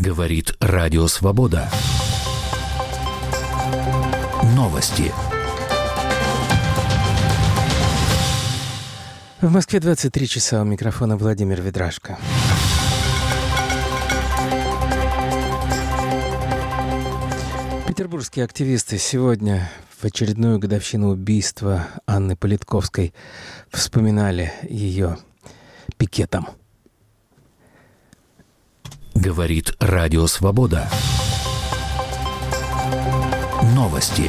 Говорит Радио Свобода. Новости. В Москве 23 часа. У микрофона Владимир Ведрашко. Петербургские активисты сегодня в очередную годовщину убийства Анны Политковской вспоминали ее пикетом. Говорит Радио Свобода. Новости.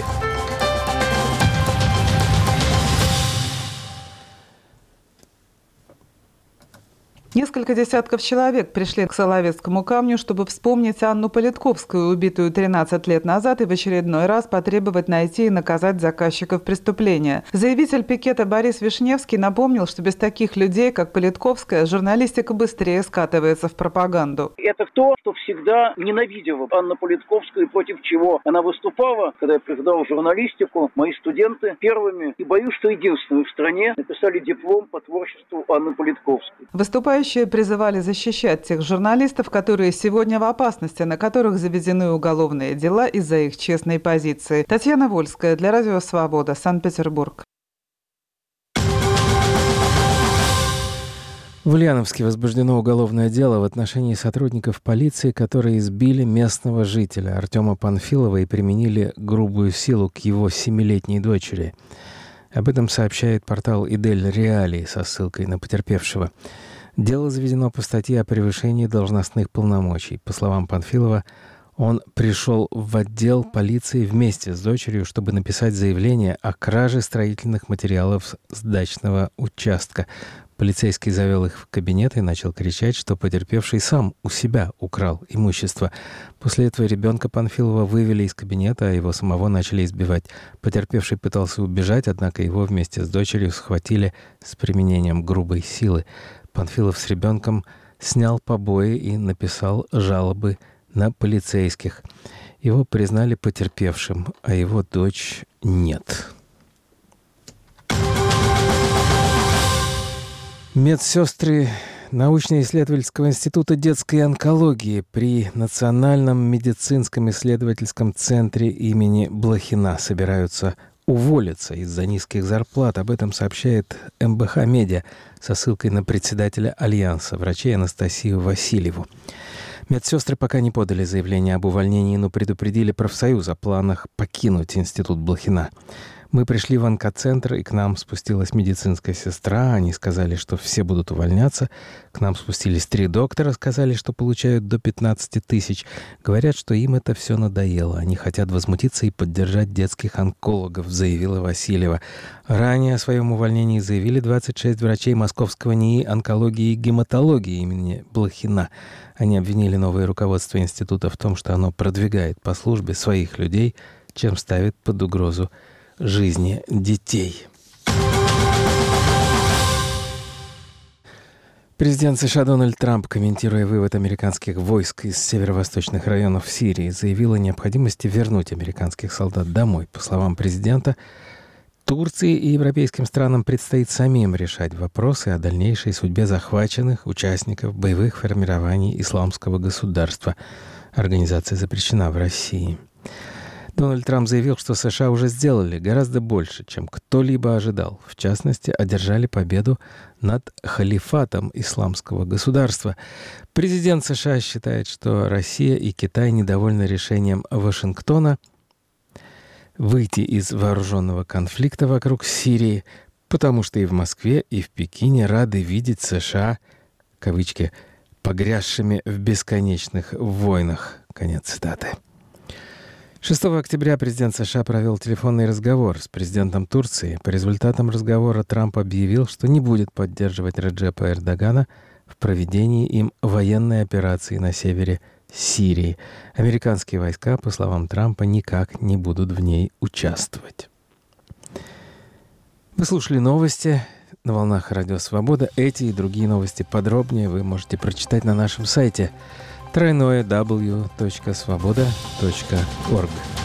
Несколько десятков человек пришли к Соловецкому камню, чтобы вспомнить Анну Политковскую, убитую 13 лет назад, и в очередной раз потребовать найти и наказать заказчиков преступления. Заявитель пикета Борис Вишневский напомнил, что без таких людей, как Политковская, журналистика быстрее скатывается в пропаганду. Это то, что всегда ненавидела Анна Политковская, и против чего она выступала. Когда я преподавал журналистику, мои студенты первыми, и боюсь, что единственные в стране, написали диплом по творчеству Анны Политковской. Выступающие призывали защищать тех журналистов, которые сегодня в опасности, на которых заведены уголовные дела из-за их честной позиции. Татьяна Вольская для Радио Свобода, Санкт-Петербург. В Ульяновске возбуждено уголовное дело в отношении сотрудников полиции, которые избили местного жителя Артема Панфилова и применили грубую силу к его 7-летней дочери. Об этом сообщает портал «Идель Реалии» со ссылкой на потерпевшего. Дело заведено по статье о превышении должностных полномочий. По словам Панфилова, он пришел в отдел полиции вместе с дочерью, чтобы написать заявление о краже строительных материалов с дачного участка. Полицейский завел их в кабинет и начал кричать, что потерпевший сам у себя украл имущество. После этого ребенка Панфилова вывели из кабинета, а его самого начали избивать. Потерпевший пытался убежать, однако его вместе с дочерью схватили с применением грубой силы. Панфилов с ребенком снял побои и написал жалобы на полицейских. Его признали потерпевшим, а его дочь нет. Медсестры научно-исследовательского института детской онкологии при Национальном медицинском исследовательском центре имени Блохина собираются уволиться из-за низких зарплат. Об этом сообщает МБХ Медиа со ссылкой на председателя Альянса врачей Анастасию Васильеву. Медсестры пока не подали заявление об увольнении, но предупредили профсоюз о планах покинуть институт Блохина. Мы пришли в онкоцентр, и к нам спустилась медицинская сестра. Они сказали, что все будут увольняться. К нам спустились 3 доктора, сказали, что получают до 15 тысяч. Говорят, что им это все надоело. Они хотят возмутиться и поддержать детских онкологов, заявила Васильева. Ранее о своем увольнении заявили 26 врачей Московского НИИ онкологии и гематологии имени Блохина. Они обвинили новое руководство института в том, что оно продвигает по службе своих людей, чем ставит под угрозу жизни детей. Президент США Дональд Трамп, комментируя вывод американских войск из северо-восточных районов Сирии, заявил о необходимости вернуть американских солдат домой. По словам президента, Турции и европейским странам предстоит самим решать вопросы о дальнейшей судьбе захваченных участников боевых формирований Исламского государства. Организация запрещена в России. Дональд Трамп заявил, что США уже сделали гораздо больше, чем кто-либо ожидал. В частности, одержали победу над халифатом Исламского государства. Президент США считает, что Россия и Китай недовольны решением Вашингтона выйти из вооруженного конфликта вокруг Сирии, потому что и в Москве, и в Пекине рады видеть США, кавычки, погрязшими в бесконечных войнах. Конец цитаты. 6 октября президент США провел телефонный разговор с президентом Турции. По результатам разговора Трамп объявил, что не будет поддерживать Реджепа Эрдогана в проведении им военной операции на севере Сирии. Американские войска, по словам Трампа, никак не будут в ней участвовать. Вы слушали новости на волнах Радио Свобода. Эти и другие новости подробнее вы можете прочитать на нашем сайте www.svoboda.org.